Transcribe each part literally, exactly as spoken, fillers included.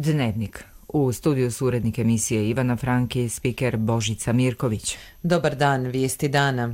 Dnevnik. U studiju su urednik emisije Ivana Franki, spiker Božica Mirković. Dobar dan, vijesti dana.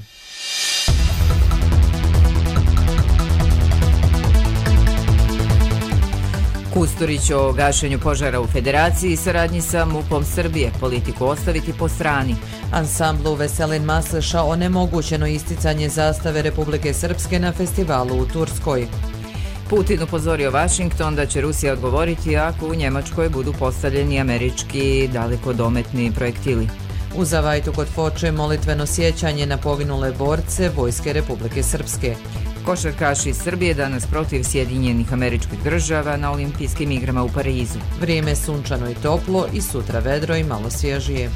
Kusturić o gašenju požara u Federaciji i saradnji sa MUP-om Srbije, politiku ostaviti po strani. Ansamblu Veselin Masleša onemogućeno isticanje zastave Republike Srpske na festivalu u Turskoj. Putin upozorio Washington da će Rusija odgovoriti ako u Njemačkoj budu postavljeni američki dalekodometni projektili. U Zavajtu kod Foče molitveno sjećanje na poginule borce Vojske Republike Srpske. Košarkaši iz Srbije danas protiv Sjedinjenih Američkih Država na olimpijskim igrama u Parizu. Vrijeme sunčano i toplo i sutra vedro i malo svježije.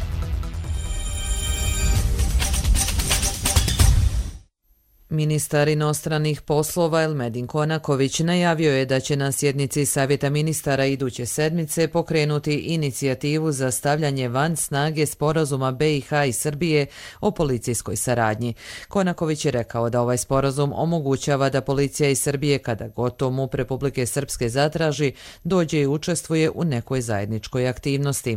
Ministar inostranih poslova Elmedin Konaković najavio je da će na sjednici Savjeta ministara iduće sedmice pokrenuti inicijativu za stavljanje van snage sporazuma B i H i Srbije o policijskoj saradnji. Konaković je rekao da ovaj sporazum omogućava da policija iz Srbije, kada god to MUP Republike Srpske zatraži, dođe i učestvuje u nekoj zajedničkoj aktivnosti.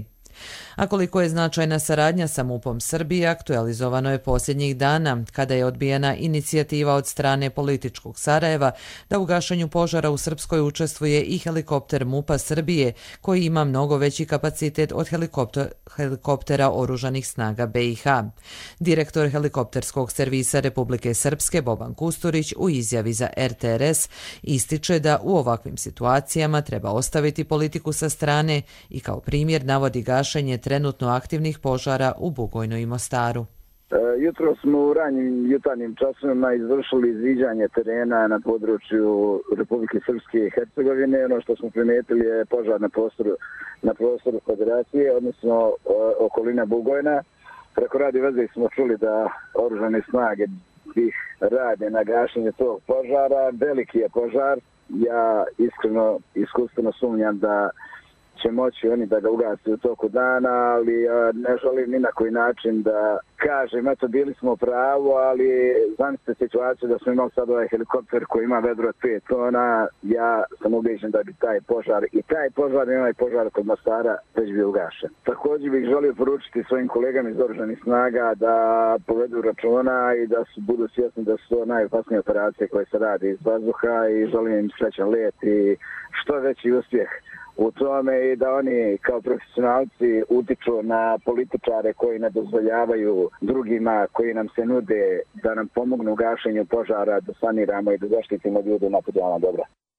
A koliko je značajna saradnja sa MUP-om Srbije aktualizovano je posljednjih dana, kada je odbijena inicijativa od strane političkog Sarajeva da u gašenju požara u Srpskoj učestvuje i helikopter MUP-a Srbije, koji ima mnogo veći kapacitet od helikopter, helikoptera oružanih snaga B i H. Direktor helikopterskog servisa Republike Srpske Boban Kusturić u izjavi za R T R S ističe da u ovakvim situacijama treba ostaviti politiku sa strane i kao primjer navodi gašenje trenutno aktivnih požara u Bugojnu i Mostaru. Jutro smo u ranjim jutarnjim časovima izvršili izviđanje terena na području Republike Srpske i Hercegovine. Ono što smo primijetili je požar na prostoru, na prostoru Federacije, odnosno okolina Bugojna. Preko radio veze smo čuli da oružane snage ih rade na gašenje tog požara. Veliki je požar. Ja iskreno, iskustveno sumnjam da će moći oni da ga ugasi u toku dana, ali a, ne želim ni na koji način da kažem, eto bili smo pravo, ali zamislite situaciju da smo imali sad ovaj helikopter koji ima vedro od pet tona, ja sam ubeđen da bi taj požar i taj požar i onaj požar kod Mostara već bio ugašen. Također bih želio poručiti svojim kolegama iz oružanih snaga da povedu računa i da su, budu svjesni da su to najopasnije operacije koje se radi iz vazduha i želim im srećan let i što veći uspjeh u tome i da oni kao profesionalci utiču na političare koji ne dozvoljavaju drugima koji nam se nude da nam pomognu u gašenju požara, da saniramo i da zaštitimo ljude na podjelama dobra.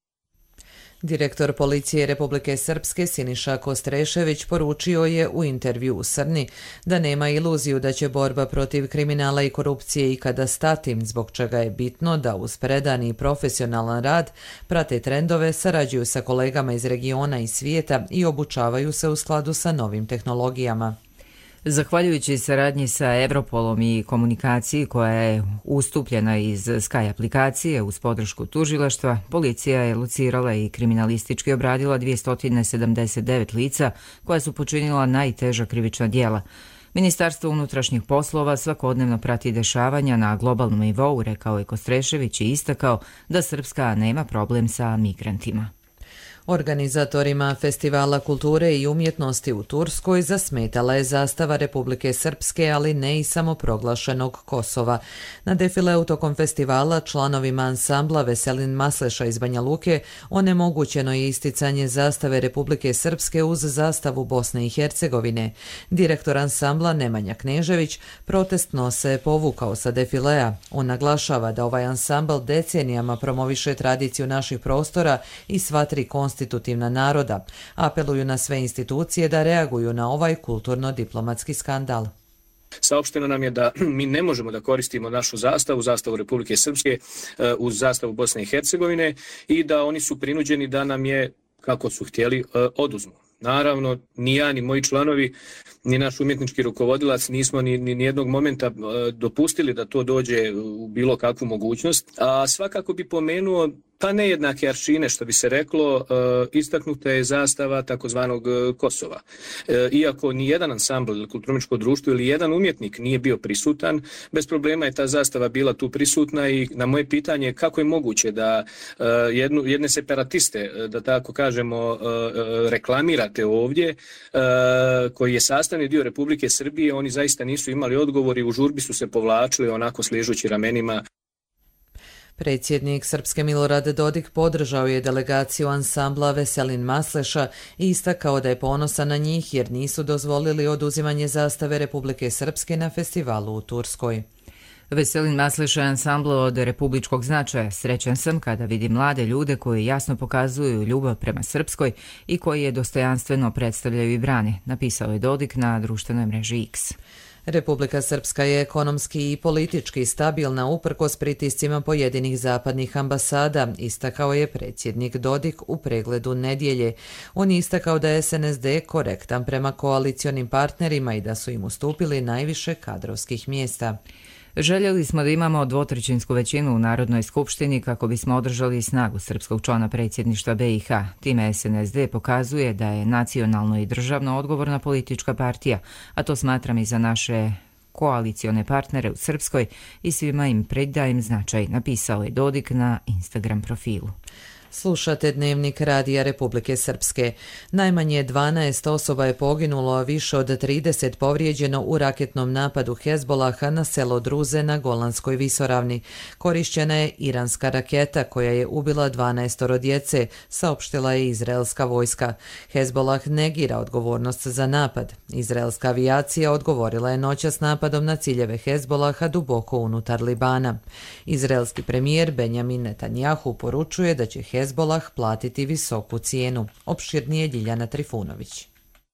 Direktor policije Republike Srpske Siniša Kostrešević poručio je u intervju u Srni da nema iluziju da će borba protiv kriminala i korupcije ikada stati, zbog čega je bitno da uz predani i profesionalan rad prate trendove, sarađuju sa kolegama iz regiona i svijeta i obučavaju se u skladu sa novim tehnologijama. Zahvaljujući saradnji sa Europolom i komunikaciji koja je ustupljena iz Sky aplikacije uz podršku tužilaštva, policija je locirala i kriminalistički obradila dvjesto sedamdeset devet lica koja su počinila najteža krivična djela. Ministarstvo unutrašnjih poslova svakodnevno prati dešavanja na globalnom nivou, rekao je Kostrešević i istakao da Srpska nema problem sa migrantima. Organizatorima Festivala kulture i umjetnosti u Turskoj zasmetala je zastava Republike Srpske, ali ne i samoproglašenog Kosova. Na defileu tokom festivala članovima ansambla Veselin Masleša iz Banja Luke onemogućeno je isticanje zastave Republike Srpske uz zastavu Bosne i Hercegovine. Direktor ansambla Nemanja Knežević protestno se povukao sa defilea. On naglašava da ovaj ansambl decenijama promoviše tradiciju naših prostora i sva tri konstitutivna naroda. Apeluju na sve institucije da reaguju na ovaj kulturno-diplomatski skandal. Saopšteno nam je da mi ne možemo da koristimo našu zastavu, zastavu Republike Srpske uz zastavu Bosne i Hercegovine i da oni su prinuđeni da nam je, kako su htjeli, oduzmu. Naravno, ni ja, ni moji članovi, ni naš umjetnički rukovodilac nismo ni, ni jednog momenta dopustili da to dođe u bilo kakvu mogućnost. A svakako bi pomenuo pa nejednake aršine, što bi se reklo, istaknuta je zastava takozvanog Kosova. Iako ni jedan ansambl ili kulturno-umjetničko društvo ili jedan umjetnik nije bio prisutan, bez problema je ta zastava bila tu prisutna i na moje pitanje kako je moguće da jednu, jedne separatiste, da tako kažemo, reklamirate ovdje, koji je sastavni dio Republike Srbije, oni zaista nisu imali odgovor i u žurbi su se povlačili onako sližući ramenima. Predsjednik Srpske Milorad Dodik podržao je delegaciju ansambla Veselin Masleša i istakao da je ponosan na njih jer nisu dozvolili oduzimanje zastave Republike Srpske na festivalu u Turskoj. Veselin Masleša je ansambl od republičkog značaja. Srećan sam kada vidim mlade ljude koji jasno pokazuju ljubav prema Srpskoj i koji je dostojanstveno predstavljaju i brane, napisao je Dodik na društvenoj mreži X. Republika Srpska je ekonomski i politički stabilna uprkos pritiscima pojedinih zapadnih ambasada, istakao je predsjednik Dodik u pregledu nedjelje. On je istakao da je S N S D korektan prema koalicionim partnerima i da su im ustupili najviše kadrovskih mjesta. Željeli smo da imamo dvotrećinsku većinu u Narodnoj skupštini kako bismo održali snagu srpskog člana predsjedništva B i H. Time S N S D pokazuje da je nacionalno i državno odgovorna politička partija, a to smatram i za naše koalicione partnere u Srpskoj i svima im predajem značaj, napisao je Dodik na Instagram profilu. Slušate Dnevnik Radija Republike Srpske. Najmanje dvanaest osoba je poginulo, a više od trideset povrijeđeno u raketnom napadu Hezbolaha na selo Druze na Golanskoj visoravni. Korišćena je iranska raketa koja je ubila dvanaestoro djece, saopštila je izraelska vojska. Hezbolah negira odgovornost za napad. Izraelska avijacija odgovorila je noćas napadom na ciljeve Hezbolaha duboko unutar Libana. Izraelski premijer Benjamin Netanjahu poručuje da će Hezbolah Hezbolah platiti visoku cijenu. Opširnije Ljiljana Trifunović.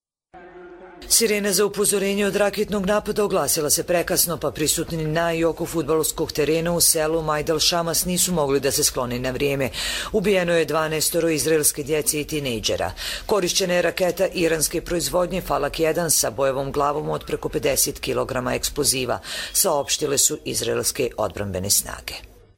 Sirena za upozorenje od raketnog napada oglasila se prekasno, pa prisutni na i oko fudbalskog terena u selu Majdal Šamas nisu mogli da se sklone na vrijeme. Ubijeno je dvanaestoro izraelske djece i tinejdžera. Korišćena je raketa iranske proizvodnje Falak jedan sa bojevom glavom od preko pedeset kilograma eksploziva, saopštile su izraelske odbrambene snage.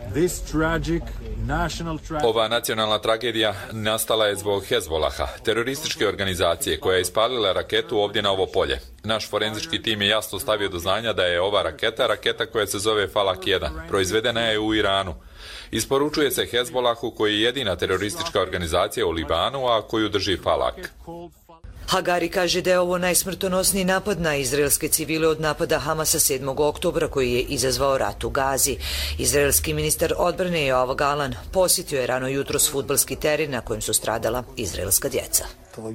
Ova nacionalna tragedija nastala je zbog Hezbolaha, terorističke organizacije koja je ispalila raketu ovdje na ovo polje. Naš forenzički tim je jasno stavio do znanja da je ova raketa raketa koja se zove Falak jedan. Proizvedena je u Iranu. Isporučuje se Hezbolahu koji je jedina teroristička organizacija u Libanu, a koju drži Falak. Hagari kaže da je ovo najsmrtonosniji napad na izraelske civile od napada Hamasa sedmog oktobra koji je izazvao rat u Gazi. Izraelski ministar odbrane Joav Galan posjetio je rano jutros fudbalski teren na kojem su stradala izraelska djeca.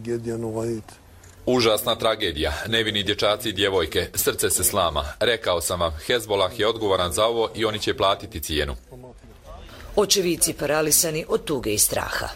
Užasna tragedija, nevini dječaci i djevojke, srce se slama. Rekao sam vam, Hezbolah je odgovoran za ovo i oni će platiti cijenu. Očevici paralisani od tuge i straha.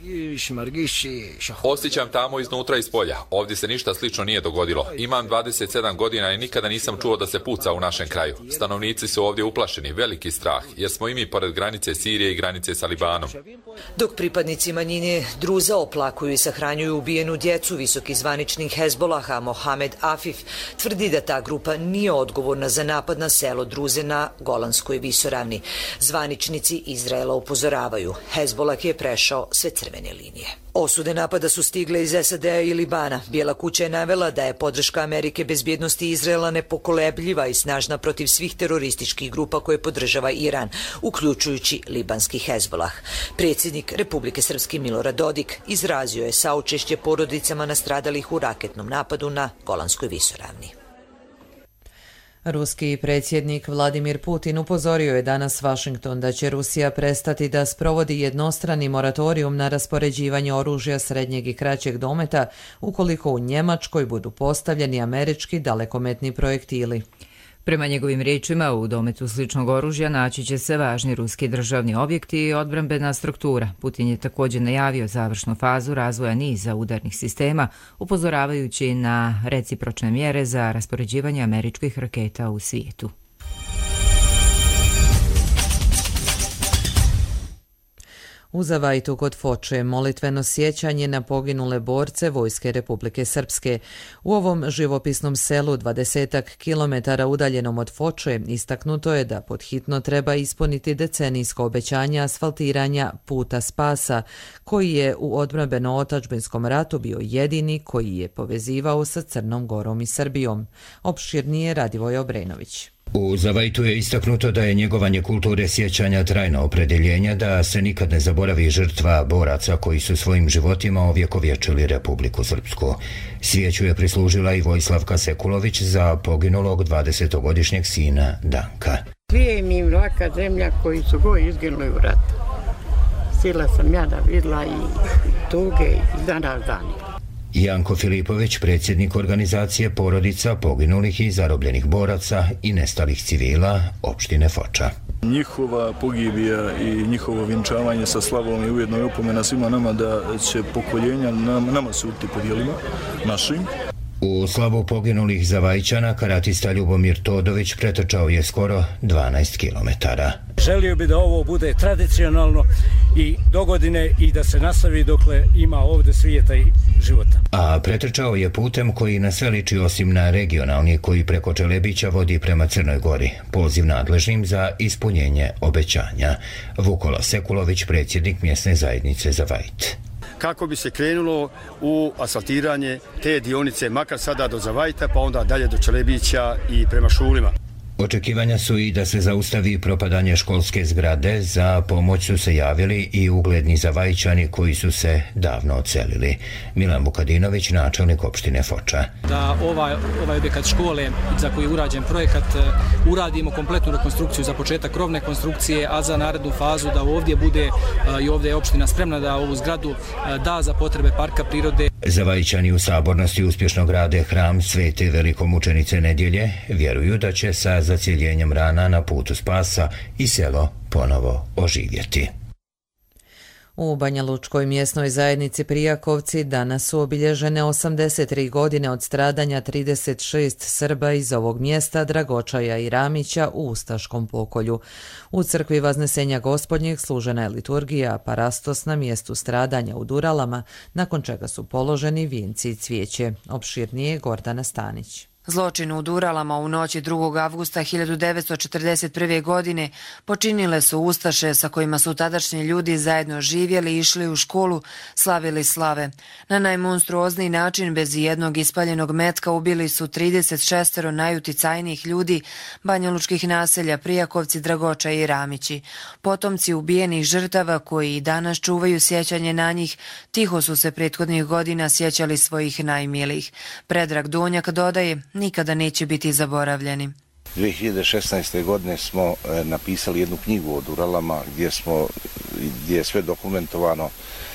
Osjećam tamo iznutra iz polja. Ovdje se ništa slično nije dogodilo. Imam dvadeset sedam godina i nikada nisam čuo da se puca u našem kraju. Stanovnici su ovdje uplašeni, veliki strah, jer smo i mi pored granice Sirije i granice sa Libanom. Dok pripadnici manjine Druza oplakuju i sahranjuju ubijenu djecu, visoki zvaničnik Hezbolaha Mohamed Afif tvrdi da ta grupa nije odgovorna za napad na selo Druze na Golanskoj visoravni. Zvaničnici Izraela upozoravaju, Hezbolah je prešao sve crvene linije. Osude napada su stigle iz S A D-a i Libana. Bijela kuća je navela da je podrška Amerike bezbjednosti Izraela nepokolebljiva i snažna protiv svih terorističkih grupa koje podržava Iran, uključujući libanski Hezbolah. Predsjednik Republike Srpske Milorad Dodik izrazio je saučešće porodicama nastradalih u raketnom napadu na Golanskoj visoravni. Ruski predsjednik Vladimir Putin upozorio je danas Washington da će Rusija prestati da sprovodi jednostrani moratorijum na raspoređivanje oružja srednjeg i kraćeg dometa ukoliko u Njemačkoj budu postavljeni američki dalekometni projektili. Prema njegovim riječima, u dometu sličnog oružja naći će se važni ruski državni objekti i odbrambena struktura. Putin je također najavio završnu fazu razvoja niza udarnih sistema, upozoravajući na recipročne mjere za raspoređivanje američkih raketa u svijetu. U Zavajtu kod Foče molitveno sjećanje na poginule borce Vojske Republike Srpske. U ovom živopisnom selu dvadesetak kilometara udaljenom od Foče istaknuto je da podhitno treba ispuniti decenijsko obećanje asfaltiranja puta spasa, koji je u odbrambeno-otadžbinskom ratu bio jedini koji je povezivao sa Crnom Gorom i Srbijom. Opširnije Radivoj Obrenović. U Zavajtu je istaknuto da je njegovanje kulture sjećanja trajno opredjeljenje da se nikad ne zaboravi žrtva boraca koji su svojim životima ovjekovječili Republiku Srpsku. Svijeću je prislužila i Vojslavka Sekulović za poginulog dvadesetogodišnjeg sina Danka. Svije mi mlaka zemlja koji su go izginuli u ratu. Sila sam ja da vidla i tuge i dana dani. Janko Filipović, predsjednik organizacije porodica poginulih i zarobljenih boraca i nestalih civila opštine Foča. Njihova pogibija i njihovo vjenčavanje sa slavom je ujedno i opomena svima nama da će pokoljenja nam, nama suditi po dijelima našim. U slavu poginulih Zavajčana karatista Ljubomir Todović pretrčao je skoro dvanaest kilometara. Želio bi da ovo bude tradicionalno i dogodine i da se nastavi dokle ima ovdje svijeta i života. A pretrčao je putem koji na sve liči osim na regionalni koji preko Čelebića vodi prema Crnoj Gori, poziv nadležnim za ispunjenje obećanja. Vukola Sekulović, predsjednik mjesne zajednice Zavajt. Kako bi se krenulo u asfaltiranje te dionice, makar sada do Zavajta, pa onda dalje do Čelebića i prema Šulima. Očekivanja su i da se zaustavi propadanje školske zgrade, za pomoć su se javili i ugledni Zavajčani koji su se davno odselili. Milan Vukadinović, načelnik opštine Foča. Da ovaj, ovaj objekat škole za koji je urađen projekat uradimo kompletnu rekonstrukciju za početak krovne konstrukcije, a za narednu fazu da ovdje bude i ovdje je opština spremna da ovu zgradu da za potrebe parka prirode. Zavajčani u sabornosti uspješno grade hram Svete velikomučenice Nedjelje, vjeruju da će sa zacijeljenjem rana na putu spasa i selo ponovo oživjeti. U Banja Lučkoj mjesnoj zajednici Prijakovci danas su obilježene osamdeset tri godine od stradanja trideset šest Srba iz ovog mjesta Dragočaja i Ramića u ustaškom pokolju. U crkvi Vaznesenja Gospodnjeg služena je liturgija parastos na mjestu stradanja u Duralama, nakon čega su položeni vijenci i cvijeće. Opširnije Gordana Stanić. Zločin u Duralama u noći drugog avgusta hiljadu devetsto četrdeset prve. godine počinile su ustaše sa kojima su tadašnji ljudi zajedno živjeli, išli u školu, slavili slave. Na najmonstruozniji način, bez jednog ispaljenog metka, ubili su trideset šest najuticajnijih ljudi banjalučkih naselja Prijakovci, Dragoča i Ramići. Potomci ubijenih žrtava koji i danas čuvaju sjećanje na njih, tiho su se prethodnih godina sjećali svojih najmilijih. Predrag Donjak dodaje, nikada neće biti zaboravljeni. dvije hiljade šesnaeste. godine smo e, napisali jednu knjigu o Duralama gdje smo gdje je sve dokumentovano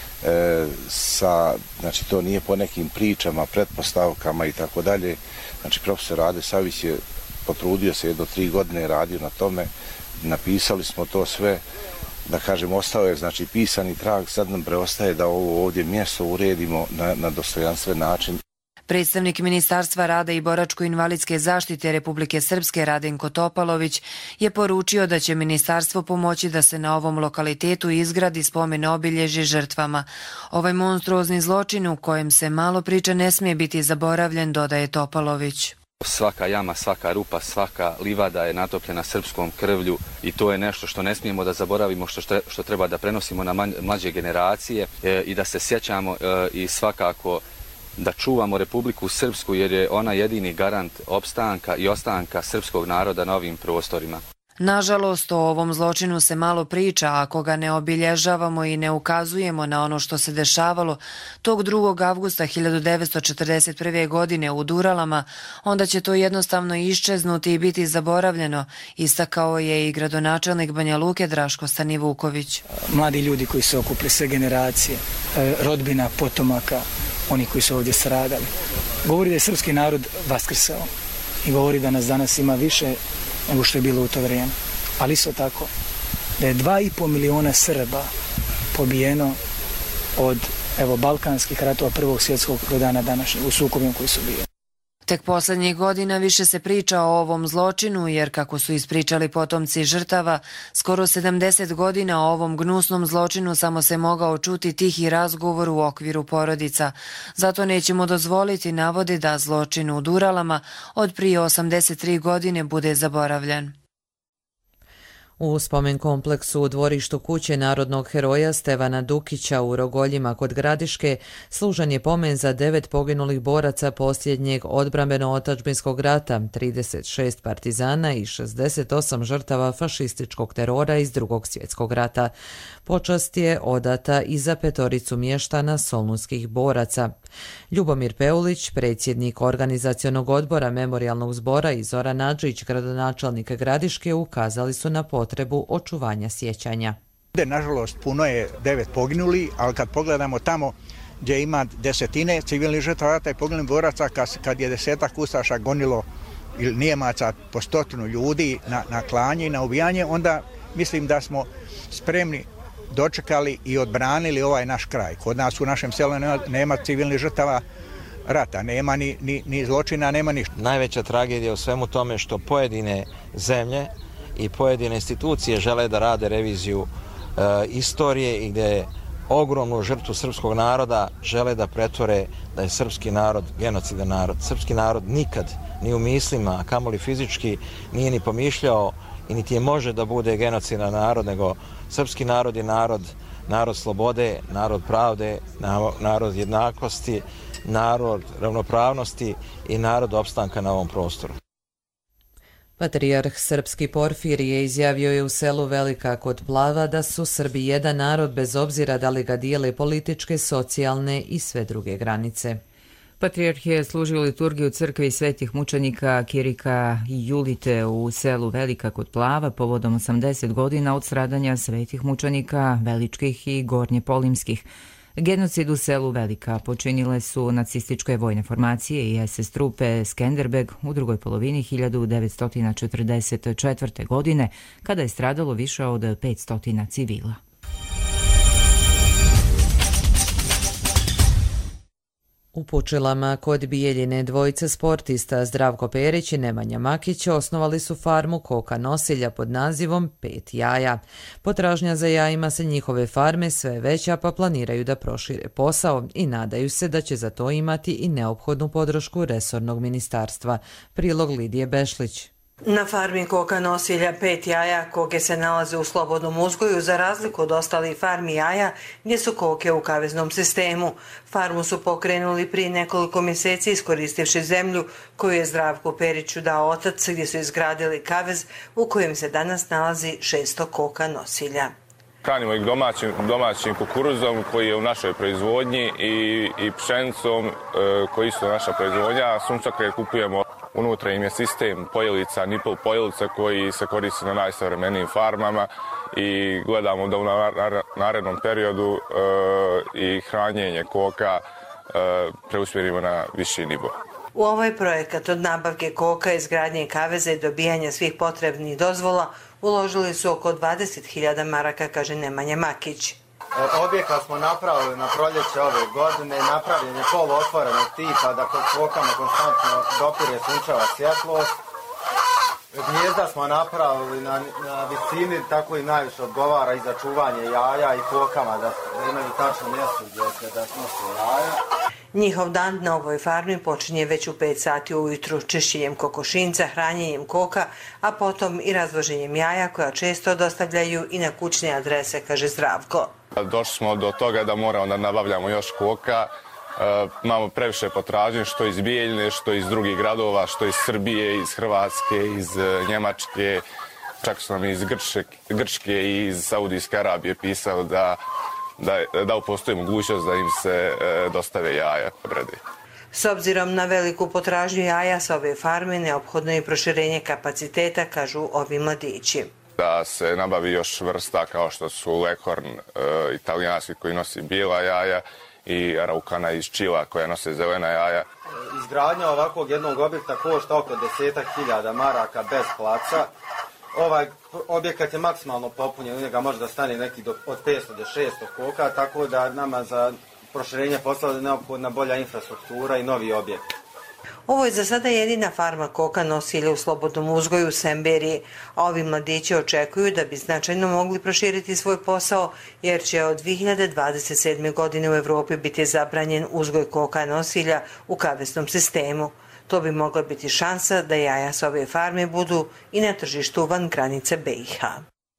e, sa, znači to nije po nekim pričama, pretpostavkama i tako dalje. Znači profesor Rade Savić je potrudio se jedno tri godine, radio na tome, napisali smo to sve, da kažem, ostao je znači pisani trag, sad nam preostaje da ovo ovdje mjesto uredimo na, na dostojanstven način. Predstavnik Ministarstva rada i boračko-invalidske zaštite Republike Srpske Radenko Topalović je poručio da će ministarstvo pomoći da se na ovom lokalitetu izgradi spomen obilježje žrtvama. Ovaj monstruozni zločin u kojem se malo priča ne smije biti zaboravljen, dodaje Topalović. Svaka jama, svaka rupa, svaka livada je natopljena srpskom krvlju i to je nešto što ne smijemo da zaboravimo, što, što treba da prenosimo na mlađe generacije e, i da se sjećamo e, i svakako da čuvamo Republiku Srpsku jer je ona jedini garant opstanka i ostanka srpskog naroda na ovim prostorima. Nažalost, o ovom zločinu se malo priča, ako ga ne obilježavamo i ne ukazujemo na ono što se dešavalo tog drugog avgusta hiljadu devetsto četrdeset prve. godine u Duralama, onda će to jednostavno iščeznuti i biti zaboravljeno, istakao je i gradonačelnik Banja Luke Draško Stanivuković. Mladi ljudi koji se okupili, sve generacije, rodbina, potomaka, oni koji su ovdje stradali. Govori da je srpski narod vaskrsao i govori da nas danas ima više nego što je bilo u to vrijeme. Ali isto tako da je dva i pol miliona Srba pobijeno od evo balkanskih ratova prvog svjetskog do dana današnjeg u sukobima koji su bili. Tek poslednjih godina više se priča o ovom zločinu, jer kako su ispričali potomci žrtava, skoro sedamdeset godina o ovom gnusnom zločinu samo se mogao čuti tihi razgovor u okviru porodica. Zato nećemo dozvoliti, navodi, da zločin u Duralama od prije osamdeset tri godine bude zaboravljan. U spomen kompleksu u dvorištu kuće narodnog heroja Stevana Dukića u Rogoljima kod Gradiške služan je pomen za devet poginulih boraca posljednjeg odbrambeno-otačbinskog rata, trideset šest partizana i šezdeset osam žrtava fašističkog terora iz Drugog svjetskog rata. Počast je odata i za petoricu mještana solunskih boraca. Ljubomir Peulić, predsjednik organizacionog odbora memorijalnog zbora, i Zoran Nadžić, gradonačelnik Gradiške, ukazali su na potrebu očuvanja sjećanja. Nažalost, puno je devet poginuli, ali kad pogledamo tamo gdje ima desetine civilnih žrtava rata i poginulih boraca, kad je desetak ustaša gonilo ili Nijemaca po stotinu ljudi na, na klanje i na ubijanje, onda mislim da smo spremni dočekali i odbranili ovaj naš kraj. Kod nas u našem selu nema, nema civilnih žrtava rata, nema ni, ni, ni zločina, nema ništa. Najveća tragedija u svemu tome što pojedine zemlje i pojedine institucije žele da rade reviziju e, istorije i gdje ogromnu žrtvu srpskog naroda žele da pretvore da je srpski narod genocidan narod. Srpski narod nikad ni u mislima, a kamoli fizički, nije ni pomišljao i niti je može da bude genocidan narod, nego srpski narod je narod, narod slobode, narod pravde, narod jednakosti, narod ravnopravnosti i narod opstanka na ovom prostoru. Patrijarh srpski Porfirije izjavio je u selu Velika kod Plava da su Srbi jedan narod bez obzira da li ga dijele političke, socijalne i sve druge granice. Patrijarh je služio liturgiju crkvi svetih mučenika Kirika i Julite u selu Velika kod Plava povodom osamdeset godina od stradanja svetih mučenika Veličkih i Gornjepolimskih. Genocid u selu Velika počinile su nacističke vojne formacije i es es trupe Skenderbeg u drugoj polovini hiljadu devetsto četrdeset četvrte. godine, kada je stradalo više od petsto civila. U Pučelama kod Bijeljine dvojice sportista Zdravko Perić i Nemanja Makić osnovali su farmu koka nosilja pod nazivom Pet jaja. Potražnja za jajima se njihove farme sve veća, pa planiraju da prošire posao i nadaju se da će za to imati i neophodnu podršku resornog ministarstva. Prilog Lidije Bešlić. Na farmi koka nosilja Pet jaja koke se nalaze u slobodnom uzgoju za razliku od ostalih farmi jaja gdje su koke u kaveznom sistemu. Farmu su pokrenuli prije nekoliko mjeseci iskoristivši zemlju koju je Zdravku Periću dao otac, gdje su izgradili kavez u kojem se danas nalazi šesto koka nosilja. Hranimo ih domaćim, domaćim kukuruzom koji je u našoj proizvodnji i, i pšenicom e, koji su naša proizvodnja. Sunčake kupujemo. Unutra im je sistem pojelica, nipple pojelica koji se koristi na najsavremenijim farmama i gledamo da u narednom periodu e, i hranjenje koka e, preusmjerimo na viši nivo. U ovaj projekat od nabavke koka, izgradnje kaveza i dobijanja svih potrebnih dozvola uložili su oko dvadeset hiljada maraka, kaže Nemanja Makić. Objekat smo napravili na proljeće ove godine, napravljen je poluotvorenog tipa da kod kokama konstantno dopire sunčeva svjetlost. Gnjezda smo napravili na, na visini, tako i najviše odgovara i za čuvanje jaja i kokama da, da imaju tačno mjesto gdje se da snose jaja. Njihov dan na ovoj farmi počinje već u pet sati ujutru čišćenjem kokošinca, hranjenjem koka, a potom i razvoženjem jaja koja često dostavljaju i na kućne adrese, kaže Zdravko. Došli smo do toga da moramo da nabavljamo još koka. E, imamo previše potražnje, što iz Bijeljine, što iz drugih gradova, što iz Srbije, iz Hrvatske, iz Njemačke, čak su nam iz Grčke, Grčke i iz Saudijske Arabije pisali da, da, da postoji mogućnost da im se e, dostave jaja. Brede. S obzirom na veliku potražnju jaja sa ove farme, neophodno je proširenje kapaciteta, kažu ovi mladići. Da se nabavi još vrsta kao što su Leghorn, e, italijanski koji nosi bijela jaja i Araukana iz Čila koja nose zelena jaja. Izgradnja ovakvog jednog objekta košta oko desetak hiljada maraka bez placa. Ovaj objekat je maksimalno popunjen, u njega može da stane neki do, od petsto do šesto koka, tako da nama za proširenje poslova je neophodna bolja infrastruktura i novi objekt. Ovo je za sada jedina farma koka nosilja u slobodnom uzgoju u Semberiji, a ovi mladići očekuju da bi značajno mogli proširiti svoj posao, jer će od dvije hiljade dvadeset sedme. godine u Evropi biti zabranjen uzgoj koka nosilja u kavesnom sistemu. To bi mogla biti šansa da jaja s ove farme budu i na tržištu van granice B i H.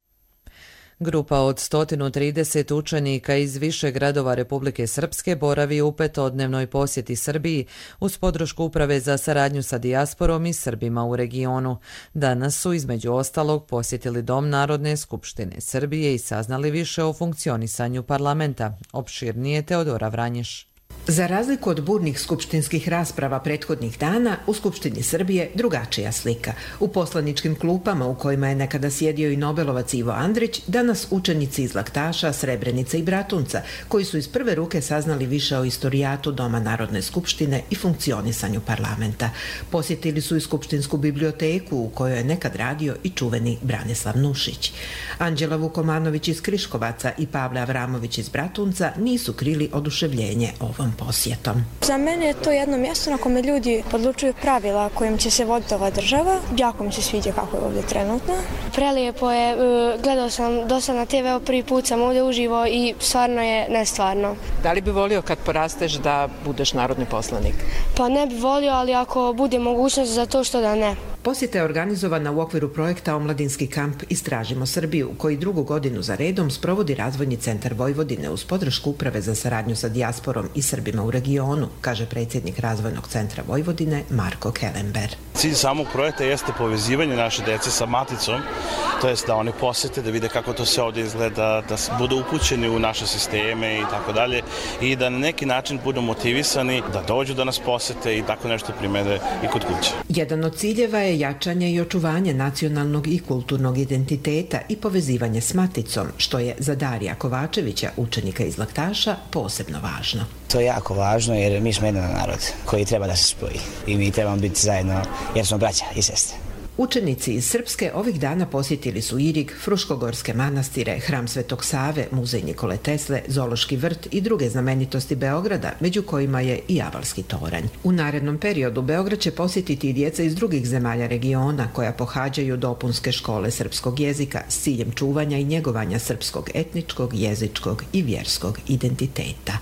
Grupa od sto trideset učenika iz više gradova Republike Srpske boravi u petodnevnoj posjeti Srbiji uz podršku Uprave za saradnju sa dijasporom i Srbima u regionu. Danas su između ostalog posjetili Dom Narodne skupštine Srbije i saznali više o funkcionisanju parlamenta. Opširnije Teodora Vranješ. Za razliku od burnih skupštinskih rasprava prethodnih dana, u Skupštini Srbije drugačija slika. U poslaničkim klupama u kojima je nekada sjedio i Nobelovac Ivo Andrić, danas učenici iz Laktaša, Srebrenice i Bratunca, koji su iz prve ruke saznali više o istorijatu Doma Narodne skupštine i funkcionisanju parlamenta. Posjetili su i Skupštinsku biblioteku u kojoj je nekad radio i čuveni Branislav Nušić. Anđela Vukomanović iz Kriškovaca i Pavle Avramović iz Bratunca nisu krili oduševljenje ovom posjetom. Za mene je to jedno mjesto na kome ljudi odlučuju pravila kojim će se voditi ova država. Jako mi se sviđa kako je ovdje trenutno. Prelijepo je, gledao sam dosta na te ve, prvi put sam ovdje uživo i stvarno je nestvarno. Da li bi volio kad porasteš da budeš narodni poslanik? Pa ne bi volio, ali ako bude mogućnost za to, što da ne. Posjeta je organizovana u okviru projekta Omladinski kamp Istražimo Srbiju, koji drugu godinu za redom sprovodi Razvojni centar Vojvodine uz podršku Uprave za saradnju sa dijasporom i Srbima u regionu, kaže predsjednik Razvojnog centra Vojvodine Marko Kelember. Cilj samog projekta jeste povezivanje naše dece sa maticom, to jest da oni posjete, da vide kako to sve ovdje izgleda, da budu upućeni u naše sisteme i tako dalje i da na neki način budu motivisani da dođu da nas posjete i tako nešto primene i kod kuće. Jedan od ciljeva je jačanje i očuvanje nacionalnog i kulturnog identiteta i povezivanje s maticom, što je za Darija Kovačevića, učenika iz Laktaša, posebno važno. To je jako važno jer mi smo jedan narod koji treba da se spoji i mi trebamo biti zajedno jer smo braća i sestre. Učenici iz Srpske ovih dana posjetili su Irig, Fruškogorske manastire, Hram Svetog Save, Muzej Nikole Tesle, Zoološki vrt i druge znamenitosti Beograda, među kojima je i Avalski toranj. U narednom periodu Beograd će posjetiti i djeca iz drugih zemalja regiona koja pohađaju dopunske škole srpskog jezika s ciljem čuvanja i njegovanja srpskog etničkog, jezičkog i vjerskog identiteta.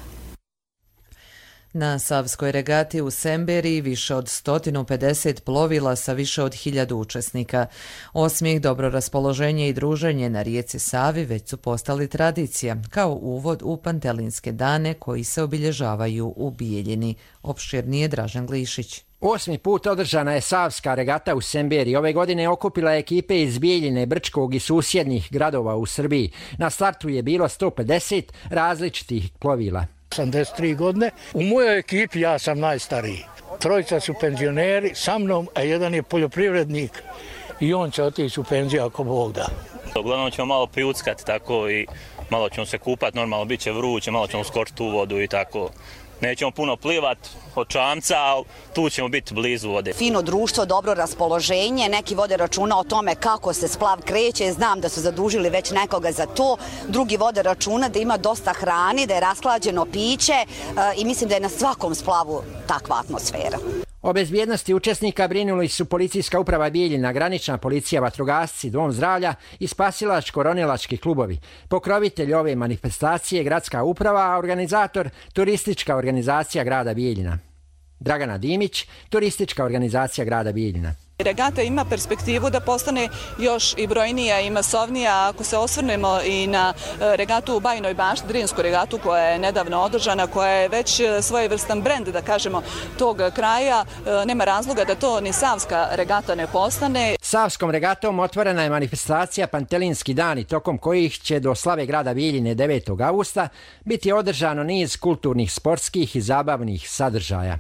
Na Savskoj regati u Semberiji više od sto pedeset plovila sa više od hiljadu učesnika. Osmijeh, dobro raspoloženje i druženje na rijeci Savi već su postali tradicija, kao uvod u Pantelinske dane koji se obilježavaju u Bijeljini. Opširnije Dražen Glišić. Osmi put održana je Savska regata u Semberiji. Ove godine je okupila ekipe iz Bijeljine, Brčkog i susjednih gradova u Srbiji. Na startu je bilo sto pedeset različitih plovila. osamdeset tri godine. U mojoj ekipi ja sam najstariji. Trojica su penzioneri sa mnom, a jedan je poljoprivrednik i on će otići u penziju ako Bog da. Uglavnom ćemo malo priuckati tako i malo ćemo se kupati, normalno bit će vruće, malo ćemo skočiti u vodu i tako. Nećemo puno plivati od čamca, ali tu ćemo biti blizu vode. Fino društvo, dobro raspoloženje, neki vode računa o tome kako se splav kreće, znam da su zadužili već nekoga za to, drugi vode računa da ima dosta hrani, da je rasklađeno piće i mislim da je na svakom splavu takva atmosfera. O bezbjednosti učesnika brinuli su Policijska uprava Bijeljina, granična policija, vatrogasci, Dom zdravlja i spasilačko-ronilački klubovi. Pokrovitelj ove manifestacije gradska uprava, a organizator turistička organizacija grada Bijeljina. Dragana Dimić, turistička organizacija grada Bijeljina. Regata ima perspektivu da postane još i brojnija i masovnija. Ako se osvrnemo i na regatu u Bajinoj Bašti, Drinsku regatu koja je nedavno održana, koja je već svojevrstan brend, da kažemo, tog kraja, nema razloga da to ni Savska regata ne postane. Savskom regatom otvorena je manifestacija Pantelinski dani, tokom kojih će do slave grada Bijeljine devetog avgusta biti održano niz kulturnih, sportskih i zabavnih sadržaja.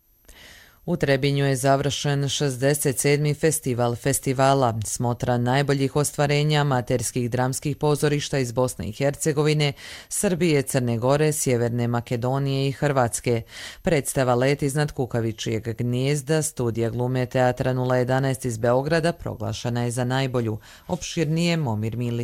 U Trebinju je završen šezdeset sedmi festival festivala, smotra najboljih ostvarenja amaterskih dramskih pozorišta iz Bosne i Hercegovine, Srbije, Crne Gore, Sjeverne Makedonije i Hrvatske. Predstava Let iznad kukavičijeg gnijezda, studija glume Teatra nula jedanaest iz Beograda proglašena je za najbolju. Opširnije Momir Milić.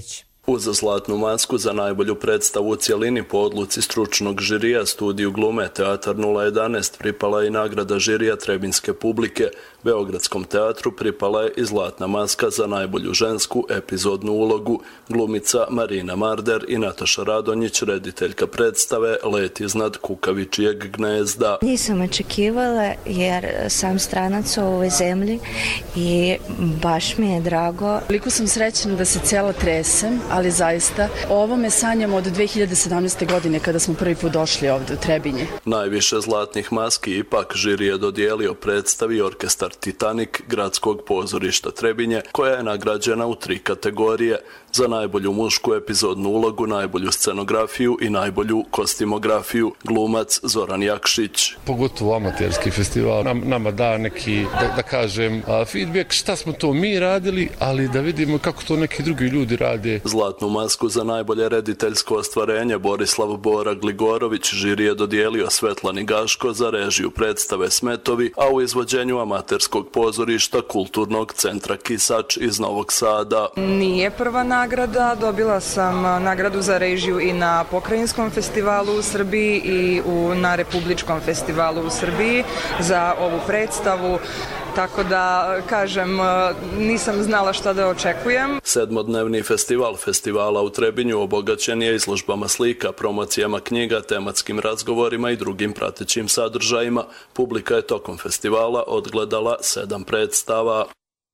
Uz zlatnu masku za najbolju predstavu u cjelini po odluci stručnog žirija studiju glume Teatar nula jedanaest pripala je i nagrada žirija Trebinjske publike. Beogradskom teatru pripala je i zlatna maska za najbolju žensku epizodnu ulogu. Glumica Marina Marder i Nataša Radonjić, rediteljka predstave Let iznad kukavičijeg gnezda. Nisam očekivala jer sam stranac u ovoj zemlji i baš mi je drago. Koliko sam srećna da se cijela tresem, ali zaista ovo me sanjam od dve hiljade sedamnaeste. godine kada smo prvi put došli ovdje u Trebinje. Najviše zlatnih maski ipak žiri je dodijelio predstavi orkestar Titanik Gradskog pozorišta Trebinje, koja je nagrađena u tri kategorije: za najbolju mušku epizodnu ulogu, najbolju scenografiju i najbolju kostimografiju. Glumac Zoran Jakšić. Pogotovo amaterski festival nam, nama da neki, da, da kažem, feedback šta smo to mi radili, ali da vidimo kako to neki drugi ljudi rade. Zlatnu masku za najbolje rediteljsko ostvarenje Borislav Bora Gligorović žiri je dodijelio Svetlani Gaško za režiju predstave Smetovi, a u izvođenju amaterskog pozorišta Kulturnog centra Kisač iz Novog Sada. Nije prva nagrada, dobila sam nagradu za režiju i na Pokrajinskom festivalu u Srbiji i u, na Republičkom festivalu u Srbiji za ovu predstavu. Tako da, kažem, nisam znala šta da očekujem. Sedmodnevni festival festivala u Trebinju obogaćen je izložbama slika, promocijama knjiga, tematskim razgovorima i drugim pratećim sadržajima. Publika je tokom festivala odgledala sedam predstava.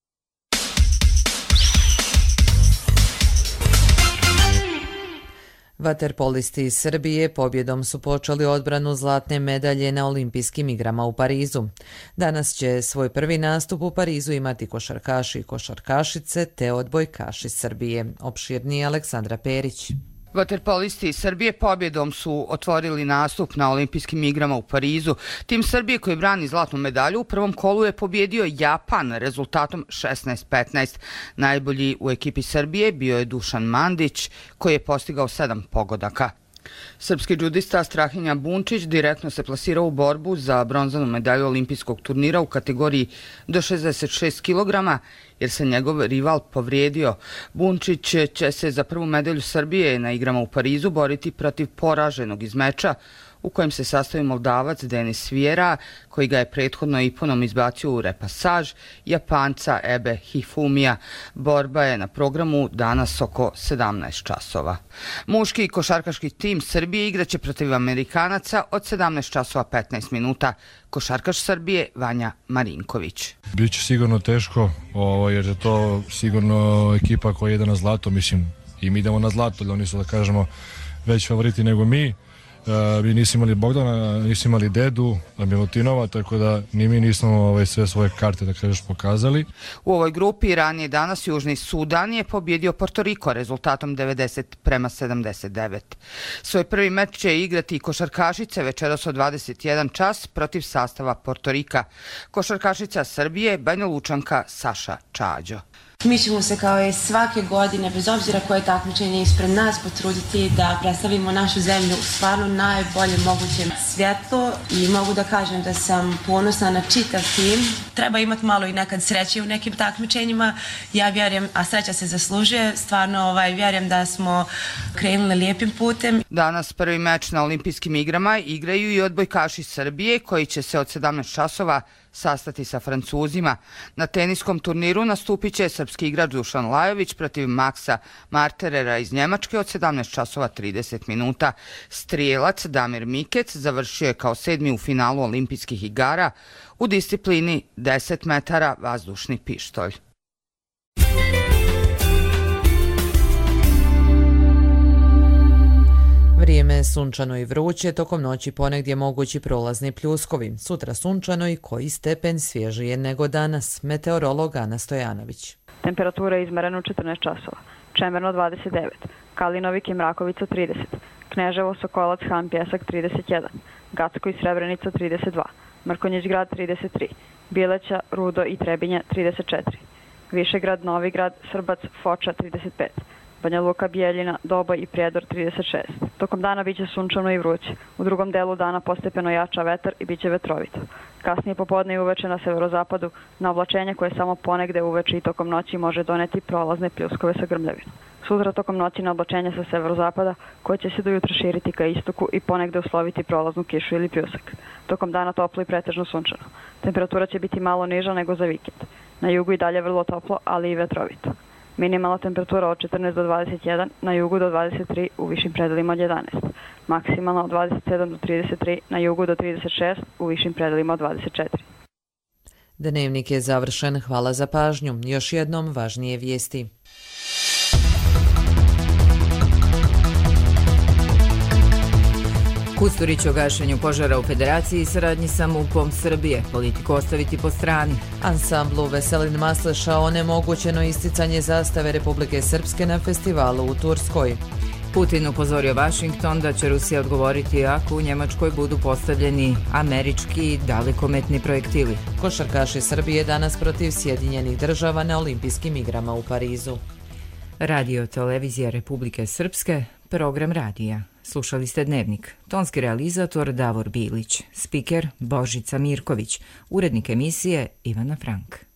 Vaterpolisti iz Srbije pobjedom su počeli odbranu zlatne medalje na olimpijskim igrama u Parizu. Danas će svoj prvi nastup u Parizu imati košarkaši i košarkašice te odbojkaši Srbije. Opširnije Aleksandra Perić. Vaterpolisti iz Srbije pobjedom su otvorili nastup na olimpijskim igrama u Parizu. Tim Srbije koji brani zlatnu medalju u prvom kolu je pobjedio Japan rezultatom šesnaest petnaest. Najbolji u ekipi Srbije bio je Dušan Mandić koji je postigao sedam pogodaka. Srpski džudista Strahinja Bunčić direktno se plasirao u borbu za bronzanu medalju olimpijskog turnira u kategoriji do šezdeset šest kilograma jer se njegov rival povrijedio. Bunčić će se za prvu medalju Srbije na igrama u Parizu boriti protiv poraženog iz meča u kojem se sastoji Moldavac Denis Vjera, koji ga je prethodno iponom izbacio u repasaž, Japanca Ebe Hifumija. Borba je na programu danas oko sedamnaest časova. Muški košarkaški tim Srbije igraće protiv Amerikanaca od sedamnaest časova petnaest minuta. Košarkaš Srbije Vanja Marinković. Biće sigurno teško, ovo, jer je to sigurno ekipa koja ide na zlato, mislim, i mi idemo na zlato, ali oni su, da kažemo, već favoriti nego mi. Uh, mi nismo imali Bogdana, nismo imali Dedu, Milutinova, tako da ni mi nismo ovaj, sve svoje karte, da kažeš, pokazali. U ovoj grupi ranije danas Južni Sudan je pobjedio Porto Riko rezultatom devedeset prema sedamdeset devet. Svoj prvi meč će igrati košarkašice večeras od dvadeset jedan čas protiv sastava Porto Rika. Košarkašica Srbije, Banjalučanka Saša Čađo. Mi ćemo se kao i svake godine, bez obzira koje takmičenje ispred nas, potruditi da predstavimo našu zemlju u stvarno najboljem mogućem svjetlu i mogu da kažem da sam ponosna na čitav tim. Treba imati malo i nekad sreće u nekim takmičenjima. Ja vjerujem, a sreća se zaslužuje, stvarno ovaj, vjerujem da smo krenuli lijepim putem. Danas prvi meč na olimpijskim igrama igraju i odbojkaši Srbije koji će se od sedamnaest časova sastati sa Francuzima. Na teniskom turniru nastupit će srpski igrač Dušan Lajović protiv Maksa Marterera iz Njemačke od sedamnaest časova trideset minuta. Strijelac Damir Mikec završio je kao sedmi u finalu olimpijskih igara u disciplini deset metara vazdušni pištolj. Vrijeme je sunčano i vruće, tokom noći ponegdje mogući prolazni pljuskovi. Sutra sunčano i koji stepen svježije nego danas. Meteorolog Ana Stojanović. Temperatura je izmerena u četrnaest časova. Čemerno dvadeset devet, Kalinovik i Mrakovica trideset, Kneževo, Sokolac, Han, Pjesak trideset jedan, Gacko i Srebrenica trideset dva, Mrkonjić grad trideset tri, Bileća, Rudo i Trebinje trideset četiri, Višegrad, Novigrad, Srbac, Foča trideset pet, Banja Luka, Bijeljina, Doboj i Prijedor trideset šest. Tokom dana biće sunčano i vruće. U drugom delu dana postepeno jača vetar i biće vetrovito. Kasnije popodne i uveče na severozapadu na oblačenje koje samo ponegde uveče i tokom noći može doneti prolazne pljuskove sa grmljavinom. Sutra tokom noći na oblačenje sa severozapada koje će se do jutra širiti ka istoku i ponegde usloviti prolaznu kišu ili pljusak. Tokom dana toplo i pretežno sunčano. Temperatura će biti malo niža nego za vikend. Na jugu i dalje vrlo toplo, ali i vetrovito. Minimalna temperatura od četrnaest do dvadeset jedan, na jugu do dvadeset tri, u višim predelima od jedanaest. Maksimalna od dvadeset sedam do trideset tri, na jugu do trideset šest, u višim predelima od dvadeset četiri. Dnevnik je završen, hvala za pažnju. Još jednom važnije vijesti. Kusturić o gašenju požara u Federaciji i saradnji sa MUP-om Srbije. Politiku ostaviti po strani. Ansamblu Veselin Masleša onemogućeno isticanje zastave Republike Srpske na festivalu u Turskoj. Putin upozorio Washington da će Rusija odgovoriti ako u Njemačkoj budu postavljeni američki dalekometni projektili. Košarkaši Srbije danas protiv Sjedinjenih država na olimpijskim igrama u Parizu. Radio Televizija Republike Srpske, program radija. Slušali ste Dnevnik. Tonski realizator Davor Bilić, spiker Božica Mirković, urednik emisije Ivana Frank.